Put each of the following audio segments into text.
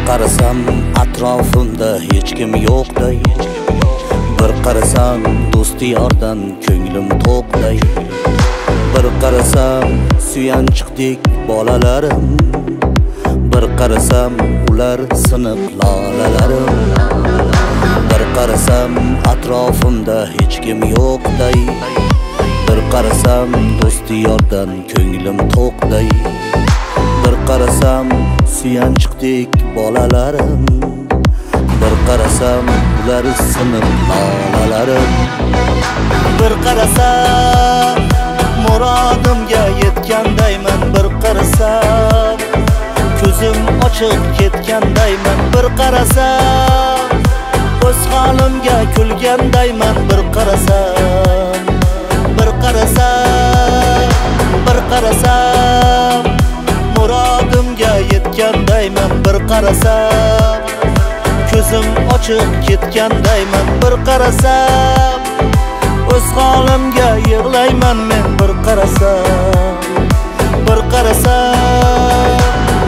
qarasam atrofimda hech kim yo'qday, bir qarasam do'sti yordan ko'nglim to'qday, bir qarasam suyanchiqdek bolalarim, bir qarasam ular sinib lolalarim, bir qarasam atrofimda hech kim yo'qday, bir qarasam do'sti yordan ko'nglim to'qday, bir qarasam suyanchiqdek bolalarim, bir qarasam ular sinib lolalarim, bir qarasam murodimga yetgandayman, bir qarasam ko'zim ochiq ketgandayman, bir qarasam o'z holimga kulgandayman, bir qarasam, bir qarasam, bir qarasam murodimga yetgandayman, bir qarasam ko'zim ochiq ketgandayman, bir qarasam o'z holimga yig'layman men, bir qarasam, bir qarasam.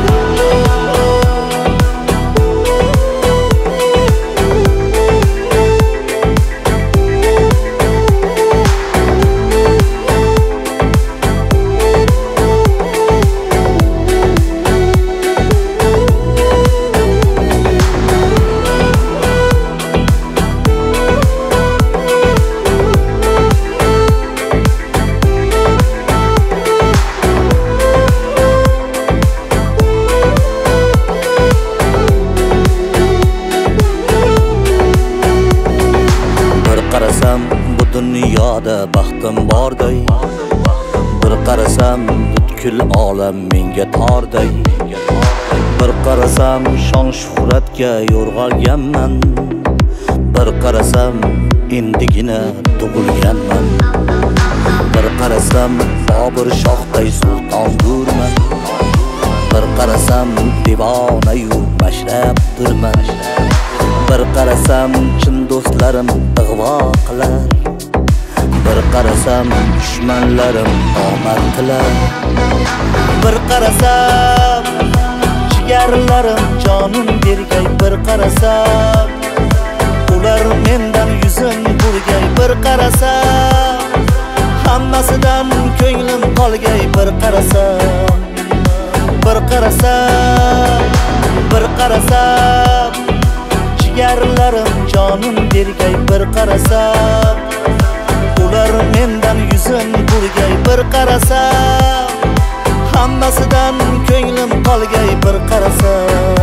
Qarasam bu dunyoda baxtim borday, bir qarasam butkul olam menga torday, bir qarasam shon shuhratga yo'rg'alganman, bir qarasam endigina tug'ilganman, bir qarasam Bobur shohday sultondirman, bir qarasam devonayu mashrabdirman, bir qarasam chin do'stlarim ig'vo qilar, bir qarasam dushmanlarim omad tilar, bir qarasam jigarlarim jonim bergay, bir qarasam ular mendan yuzin burgay, bir qarasam hammasidan ko'nglim qolgay, bir qarasam, bir qarasam, bir qarasam jigarlarim jonim bergay, bir qarasam ular mendan yuzin burgay, bir qarasam hammasidan ko'nglim qolgay, bir qarasam.